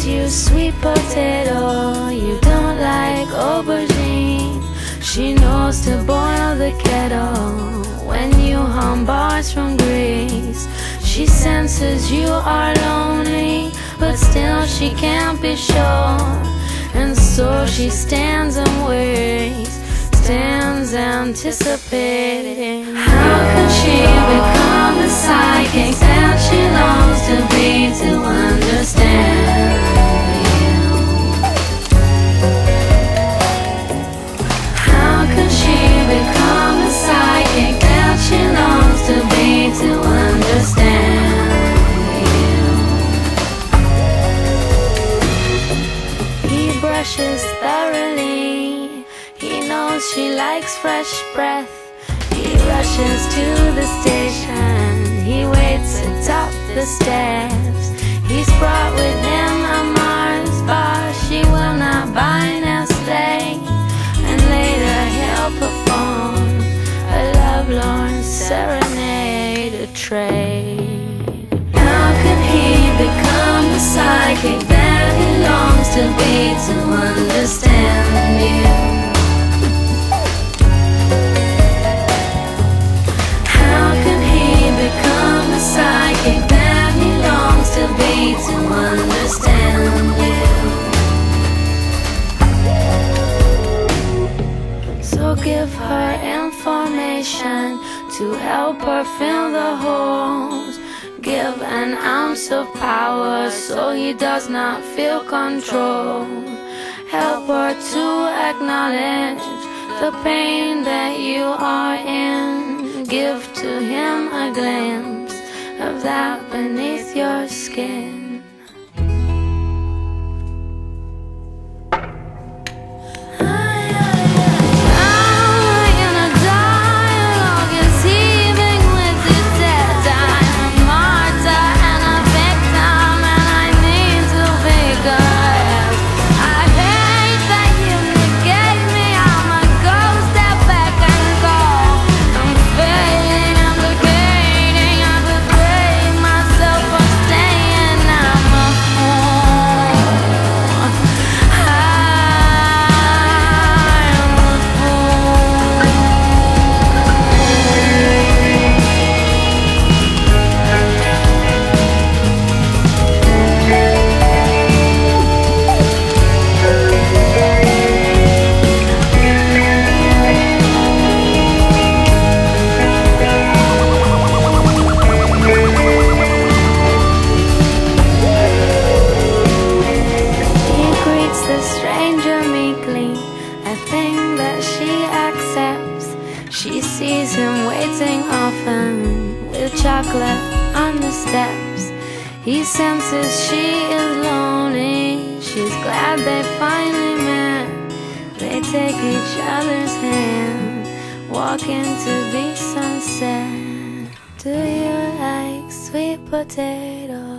calls you sweet potato. You don't like aubergine. She knows to boil the kettle when you hum bars from Greece. She senses you are lonely, but still she can't be sure. And so she stands and waits, stands anticipating. How can she become the psychic that she longs to be, to understand you? How can she become the psychic that she longs to be, to understand you? He brushes thoroughly. He knows she likes fresh breath. He rushes to the station. He waits atop the steps. He's brought with him a Mars bar. She will not buy Nestle. And later he'll perform a lovelorn serenade, a trade. How can he become the psychic that he longs to be, to understand you? Psychic that he longs to be, to understand you. So give her information to help her fill the holes. Give an ounce of power so he does not feel control. Help her to acknowledge the pain that you are in. Give to him a glimpse of that beneath your skin. She sees him waiting often with chocolate on the steps. He senses she is lonely. She's glad they finally met. They take each other's hand, walk into the sunset. Do you like sweet potato?